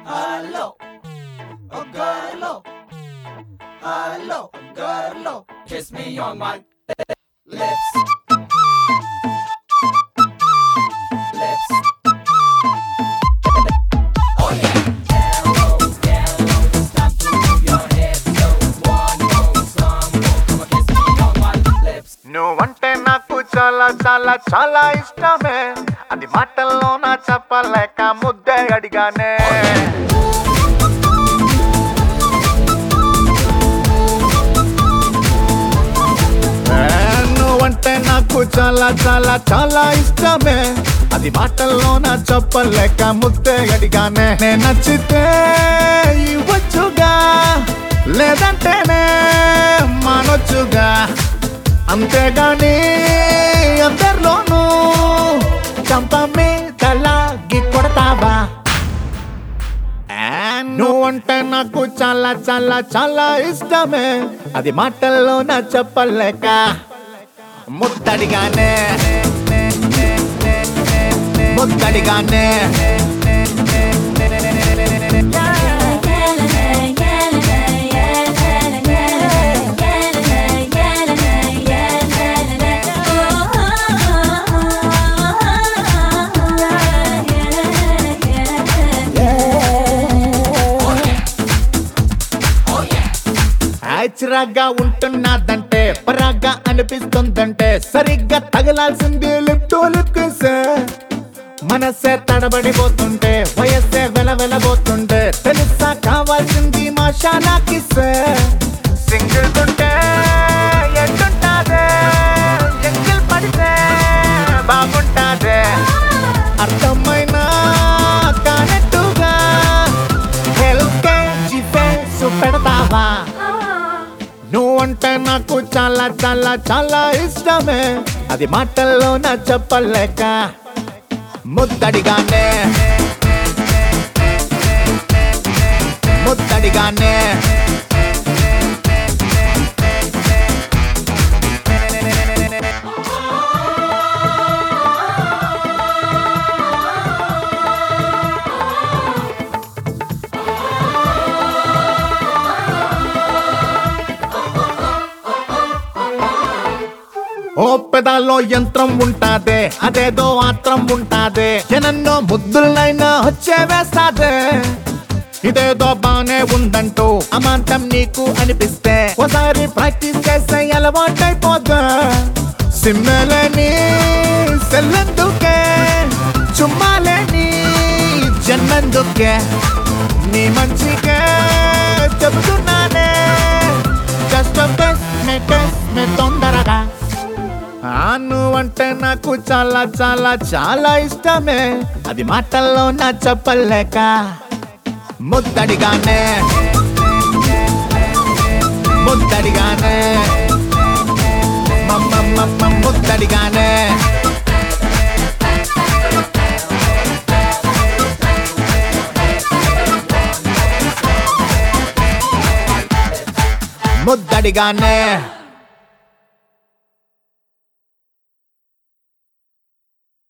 Hello, oh girl, hello, girl, kiss me on my lips. Lips. Oh yeah. Gallows, gallows, it's time to move your hips. So one more, some more, come on, kiss me on my lips. నువ్వంటే నాకు చాలా చాలా చాలా ఇష్టమే, అది మాటల్లోన చెప్పలేక ముద్దే అడిగానే. నువ్వంటే నాకు చాలా చాలా చాలా ఇష్టమే, అది మాటల్లోన చెప్పలేక ముద్దే అడిగానే. నేను నచ్చితే ఇవ్వచ్చుగా, లేదంటేనే మానొచ్చుగా, అంతేగాని అందరిలోనూ చంప మీద లాగి కొడతావా? నువ్వంటే నాకు చాలా చాలా చాలా ఇష్టమే, అది మాటల్లో నా చెప్పలేక ముద్దడిగానే ముద్దడిగానే. చిరాగా ఉంటున్నదంటే పరాగా అనిపిస్తుందంటే సరిగ్గా తగలాల్సింది లిప్ టు లిప్ కిస్. మనసే తడబడిపోతుంటే వయస్సే వెలవెలబోతుంటే తెలుసా కావాల్సింది మాషాలా కిస్. సింగిల్ ఉంటే ఎట్టుంటాదే, ఎంగిల్ పడితే బాగుంటాదే, అర్థమైనా కానట్టుగా ఎల్కేజీ ఫేస్ పెడతావా? నువ్వంటే నాకు చాలా చాలా చాలా ఇష్టమే, అది మాటల్లో నా చెప్పలేక ముద్దడిగానే ముద్దడిగానే. ఓ పెదాల్లో యంత్రం ఉంటాదే, అదేదో ఆత్రం ఉంటాదే, ఎనన్నో ముద్దులైనా వచ్చే వేస్తాదే. ఇదేదో బానే ఉందంటూ అమాంతం నీకు అనిపిస్తే ఒకసారి ప్రాక్టీస్ చేస్తే అలవాటైపోద్దా. సిమ్మలేని సెల్లందుకే, చుమ్మాలేని జన్నందుకే, నీ మంచికే చెబుతున్నానే. జస్ట్ మే తొందరగా. నువ్వంటే నాకు చాలా చాలా చాలా ఇష్టమే, అది మాటల్లో నా చెప్పలేక ముద్దడిగానే ముద్దడిగానే ముద్దడిగానే. ముద్దడిగానే